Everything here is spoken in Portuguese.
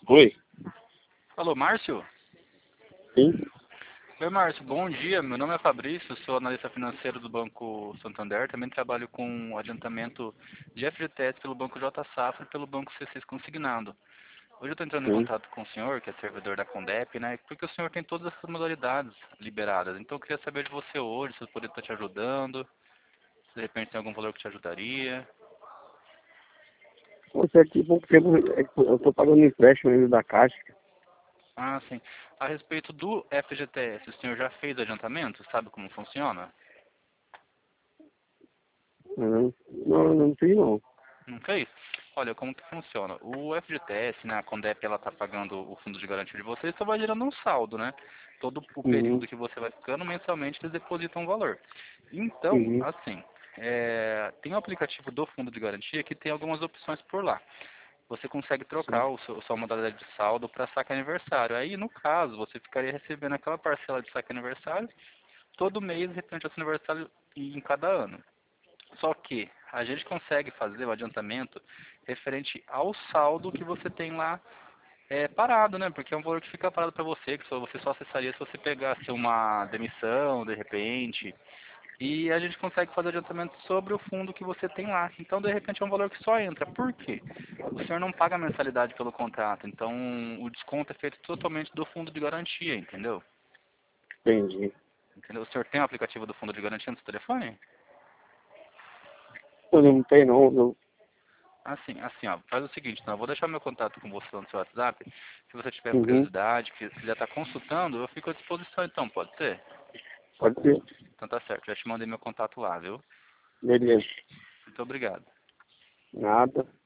Oi? Alô, Márcio? Sim? Oi, Márcio, bom dia. Meu nome é Fabrício, sou analista financeiro do Banco Santander. Também trabalho com adiantamento de FGTS pelo Banco J Safra e pelo Banco C6 Consignado. Hoje eu estou entrando em Sim. contato com o senhor, que é servidor da Condep, né? Porque o senhor tem todas essas modalidades liberadas. Então eu queria saber de você hoje, se eu poderia estar te ajudando, se de repente tem algum valor que te ajudaria. Você aqui, porque eu tô pagando empréstimo ainda da Caixa. Ah, sim. A respeito do FGTS, o senhor já fez adiantamento? Sabe como funciona? Não fiz não. Não fez? Olha, como que funciona? O FGTS, né, a Condep, ela está pagando o fundo de garantia de vocês, só vai gerando um saldo, né? Todo o Uhum. período que você vai ficando, mensalmente eles depositam um valor. Então, Uhum. assim, tem o aplicativo do fundo de garantia que tem algumas opções por lá. Você consegue trocar Sim. sua modalidade de saldo para saque aniversário. Aí, no caso, você ficaria recebendo aquela parcela de saque aniversário todo mês, referente ao seu aniversário e em cada ano. Só que a gente consegue fazer o adiantamento referente ao saldo que você tem lá parado, né? Porque é um valor que fica parado para você, que você só acessaria se você pegasse uma demissão, de repente. E a gente consegue fazer adiantamento sobre o fundo que você tem lá. Então, de repente, é um valor que só entra. Por quê? O senhor não paga mensalidade pelo contrato. Então, o desconto é feito totalmente do fundo de garantia, entendeu? Entendi. Entendeu? O senhor tem o aplicativo do fundo de garantia no seu telefone? Eu não tenho não. Não. Assim, ó, faz o seguinte, então, eu vou deixar meu contato com você no seu WhatsApp. Se você tiver Uhum. curiosidade, que quiser estar consultando, eu fico à disposição então, pode ser? Pode ser. Então tá certo, já te mandei meu contato lá, viu? Beleza. Muito obrigado. Nada.